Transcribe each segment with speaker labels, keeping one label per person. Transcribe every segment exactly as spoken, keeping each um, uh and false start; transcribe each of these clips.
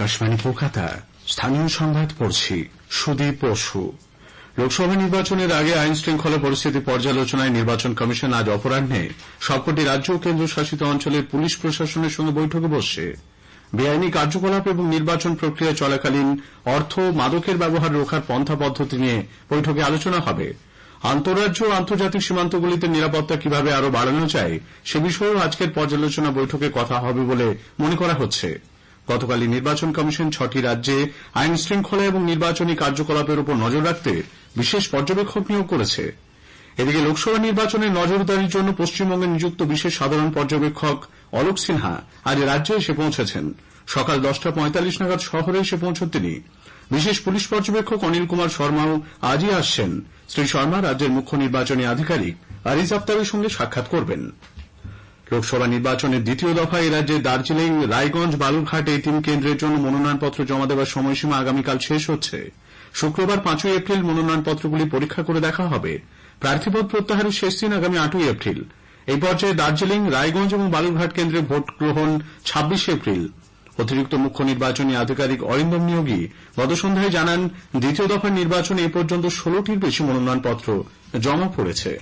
Speaker 1: আকাশবাণী কলকাতা। স্থানীয় সংবাদ পড়ছি সুদীপ বসু। লোকসভা নির্বাচনের আগে আইন শৃঙ্খলা পরিস্থিতি পর্যালোচনায় নির্বাচন কমিশন আজ অপরাহ্নে সবকটি রাজ্য ও কেন্দ্রশাসিত অঞ্চলের পুলিশ প্রশাসনের সঙ্গে বৈঠকে বসছে। বেআইনি কার্যকলাপ এবং নির্বাচন প্রক্রিয়া চলাকালীন অর্থ ও মাদকের ব্যবহার রোখার পন্থা পদ্ধতি নিয়ে বৈঠকে আলোচনা হবে। আন্তঃরাজ্য ও আন্তর্জাতিক সীমান্তগুলিতে নিরাপত্তা কিভাবে আরও বাড়ানো যায় সে বিষয়েও আজকের পর্যালোচনা বৈঠকে কথা হবে বলে মনে করা হচ্ছে। গতকালই নির্বাচন কমিশন ছটি রাজ্যে আইন শৃঙ্খলা এবং নির্বাচনী কার্যকলাপের উপর নজর রাখতে বিশেষ পর্যবেক্ষক নিয়োগ করেছে। এদিকে লোকসভা নির্বাচনে নজরদারির জন্য পশ্চিমবঙ্গে নিযুক্ত বিশেষ সাধারণ পর্যবেক্ষক অলোক সিনহা আজ রাজ্যে এসে পৌঁছেছেন। সকাল দশটা পঁয়তাল্লিশ নাগাদ শহরে এসে পৌঁছন তিনি। বিশেষ পুলিশ পর্যবেক্ষক অনিল কুমার শর্মাও আজই আসছেন। শ্রী শর্মা রাজ্যের মুখ্য নির্বাচনী আধিকারিক আরিজ আফতাবের সঙ্গে সাক্ষাৎ করবেন। লোকসভা নির্বাচনের দ্বিতীয় দফায় রাজ্যে দার্জিলিং, রায়গঞ্জ, বালুরঘাট এই তিন কেন্দ্রের জন্য মনোনয়নপত্র জমা দেওয়ার সময়সীমা আগামীকাল শেষ হচ্ছে। শুক্রবার পাঁচই এপ্রিল মনোনয়নপত্রগুলি পরীক্ষা করে দেখা হবে। প্রার্থীপদ প্রত্যাহারের শেষ দিন আগামী আটই এপ্রিল। এই পর্যায়ে দার্জিলিং, রায়গঞ্জ এবং বালুরঘাট কেন্দ্রে ভোট গ্রহণ ছাব্বিশে এপ্রিল। অতিরিক্ত মুখ্য নির্বাচনী আধিকারিক অরিন্দম নিয়োগী গত সন্ধ্যায় জানান, দ্বিতীয় দফার নির্বাচনে এ পর্যন্ত ষোলোটির বেশি মনোনয়নপত্র জমা পড়েছে।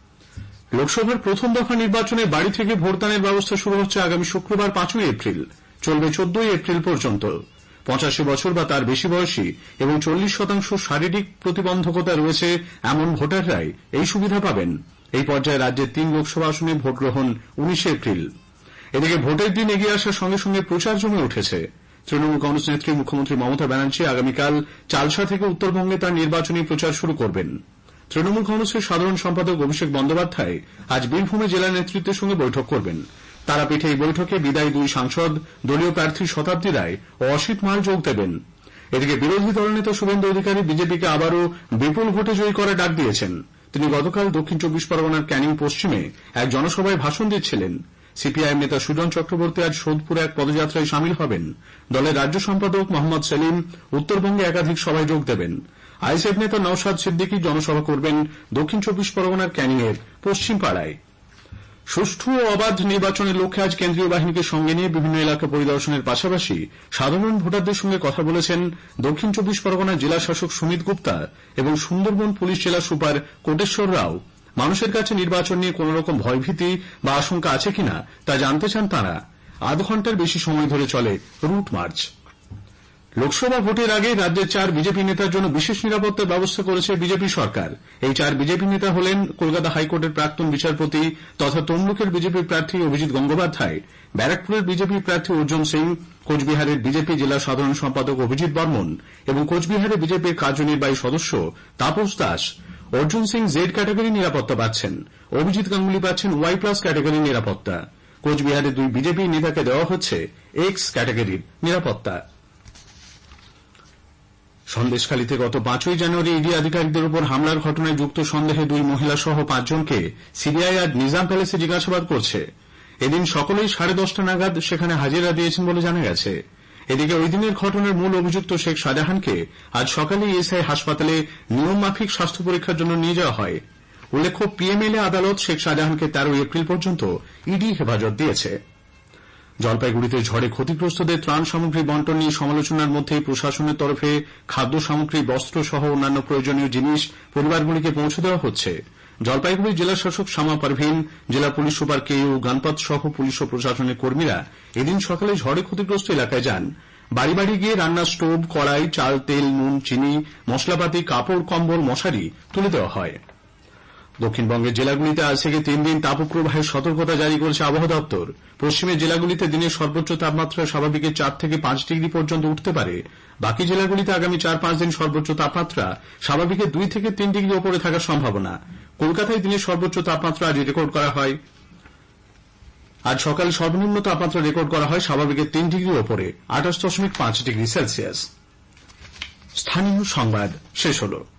Speaker 1: লোকসভার প্রথম দফা নির্বাচনে বাড়ি থেকে ভোটদানের ব্যবস্থা শুরু হচ্ছে আগামী শুক্রবার পাঁচই এপ্রিল, চলবে চোদ্দই এপ্রিল পর্যন্ত। পঁচাশি বছর বা তার বেশি বয়সী এবং চল্লিশ শতাংশ শারীরিক প্রতিবন্ধকতা রয়েছে এমন ভোটাররাই এই সুবিধা পাবেন। এই পর্যায়ে রাজ্যের তিন লোকসভা আসনে ভোট গ্রহণ উনিশে এপ্রিল। এদিকে ভোটের দিন এগিয়ে আসার সঙ্গে সঙ্গে প্রচার জমে উঠেছে। তৃণমূল কংগ্রেস নেত্রী মুখ্যমন্ত্রী মমতা ব্যানার্জি আগামীকাল চালসা থেকে উত্তরবঙ্গে তাঁর নির্বাচনী প্রচার শুরু করবেন। তৃণমূল কংগ্রেসের সাধারণ সম্পাদক অভিষেক বন্দ্যোপাধ্যায় আজ বীরভূমে জেলা নেতৃত্বের সঙ্গে বৈঠক করবেন। তারাপীঠে এই বৈঠকে বিদায়ী দুই সাংসদ, দলীয় প্রার্থী শতাব্দী রায় ও অসিত মাল যোগ দেবেন। এদিকে বিরোধী দলনেতা শুভেন্দু অধিকারী বিজেপিকে আবারও বিপুল ভোটে জয়ী করার ডাক দিয়েছেন। তিনি গতকাল দক্ষিণ চব্বিশ পরগনার ক্যানিং পশ্চিমে এক জনসভায় ভাষণ দিচ্ছিলেন। সিপিআইএম নেতা সুজন চক্রবর্তী আজ সোদপুরে এক পদযাত্রায় সামিল হবেন। দলের রাজ্য সম্পাদক মোহাম্মদ সেলিম উত্তরবঙ্গে একাধিক সভায় যোগ দেবেন। আইএসএফ নেতা নওশাদ সিদ্দিকী জনসভা করবেন দক্ষিণ চব্বিশ পরগনার ক্যানিংয়ের পশ্চিম পাড়ায়। সুষ্ঠু ও অবাধ নির্বাচনের লক্ষ্যে আজ কেন্দ্রীয় বাহিনীকে সঙ্গে নিয়ে বিভিন্ন এলাকা পরিদর্শনের পাশাপাশি সাধারণ ভোটারদের সঙ্গে কথা বলেছেন দক্ষিণ চব্বিশ পরগনার জেলা শাসক সুমিত গুপ্তা এবং সুন্দরবন পুলিশ জেলা সুপার কোটেশ্বর রাও। মানুষের কাছে নির্বাচন নিয়ে কোন রকম ভয়ভীতি বা আশঙ্কা আছে কিনা তা জানতে চান তাঁরা। আধ ঘন্টার বেশি সময় ধরে চলে রুট মার্চ। লোকসভা ভোটের আগে রাজ্যের চার বিজেপি নেতার জন্য বিশেষ নিরাপত্তার ব্যবস্থা করেছে বিজেপি সরকার। এই চার বিজেপি নেতা হলেন কলকাতা হাইকোর্টের প্রাক্তন বিচারপতি তথা তমলুকের বিজেপি প্রার্থী অভিজিৎ গঙ্গোপাধ্যায়, ব্যারাকপুরের বিজেপি প্রার্থী অর্জুন সিং, কোচবিহারের বিজেপি জেলা সাধারণ সম্পাদক অভিজিৎ বর্মন এবং কোচবিহারে বিজেপির কার্যনির্বাহী সদস্য তাপস দাস। অর্জুন সিং জেড ক্যাটাগরি নিরাপত্তা পাচ্ছেন, অভিজিৎ গাঙ্গুলি পাচ্ছেন ওয়াই প্লাস ক্যাটাগরি নিরাপত্তা। কোচবিহারের দুই বিজেপি নেতাকে দেওয়া হচ্ছে এক্স ক্যাটাগরির নিরাপত্তা। সন্দেশখালীতে গত পাঁচই জানুয়ারি ইডি আধিকারিকদের উপর হামলার ঘটনায় যুক্ত সন্দেহে দুই মহিলা সহ পাঁচজনকে সিবিআই আজ নিজাম প্যালেসে জিজ্ঞাসাবাদ করছে। এদিন সকলেই সাড়ে দশটা নাগাদ সেখানে হাজিরা দিয়েছেন বলে জানা গেছে। এদিকে ওই দিনের ঘটনার মূল অভিযুক্ত শেখ শাহজাহানকে আজ সকালে ইএসআই হাসপাতালে নিয়মমাফিক স্বাস্থ্য পরীক্ষার জন্য নিয়ে যাওয়া হয়। উল্লেখ্য, পিএমএলএ আদালত শেখ শাহজাহানকে তেরোই এপ্রিল পর্যন্ত ইডি হেফাজত দিয়েছে। জলপাইগুড়িতে ঝড়ে ক্ষতিগ্রস্তদের ত্রাণ সামগ্রী বন্টন নিয়ে সমালোচনার মধ্যেই প্রশাসনের তরফে খাদ্য সামগ্রী, বস্ত্র সহ অন্যান্য প্রয়োজনীয় জিনিস পরিবারগুলিকে পৌঁছে দেওয়া হচ্ছে। জলপাইগুড়ি জেলা শাসক শামা পারভিন, জেলা police super K U Ganpat সহ পুলিশ ও প্রশাসনের কর্মীরা এদিন সকালে ঝড়ে ক্ষতিগ্রস্ত এলাকায় যান। বাড়ি বাড়ি গিয়ে রান্নার স্টোভ, কড়াই, চাল, তেল, নুন, চিনি, মশলাপাতি, কাপড়, কম্বল, মশারি তুলে দেওয়া হয়। দক্ষিণবঙ্গের জেলাগুলিতে আজ থেকে তিন দিন তাপপ্রবাহের সতর্কতা জারি করেছে আবহাওয়া দপ্তর। পশ্চিমের জেলাগুলিতে দিনের সর্বোচ্চ তাপমাত্রা স্বাভাবিকের চার থেকে পাঁচ ডিগ্রি পর্যন্ত উঠতে পারে। বাকি জেলাগুলিতে আগামী চার পাঁচ দিন সর্বোচ্চ তাপমাত্রা স্বাভাবিকের দুই থেকে তিন ডিগ্রি ওপরে থাকার সম্ভাবনা। কলকাতায় দিনের সর্বোচ্চ তাপমাত্রা আজ রেকর্ড করা হয় আজ সকালে সর্বনিম্ন তাপমাত্রা রেকর্ড করা হয় স্বাভাবিকের তিন ডিগ্রি ওপরে, আঠাশ দশমিক পাঁচ ডিগ্রি সেলসিয়াস। স্থানীয় সংবাদ শেষ হল।